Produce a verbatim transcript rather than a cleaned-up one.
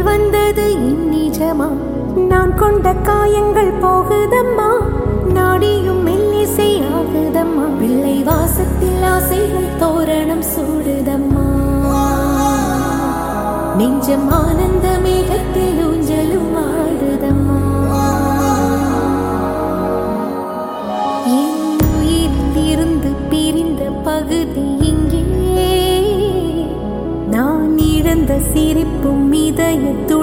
வந்தது இந்நிஜமா? நான் கொண்ட காயங்கள் போகுதம்மா, நாடியும் மெல்லிசை ஆகுதம்மா. பிள்ளை வாசத்தில் ஆசைகள் தோரணம் சூடுதம்மா. நெஞ்சம் ஆனந்த மேகத்தில் ஊஞ்சலும் ஆடுதம்மா. என் உயிரிலிருந்து பிரிந்த பகுதி இங்கே, நான் இழந்த சிரிப்பும் இதயத்து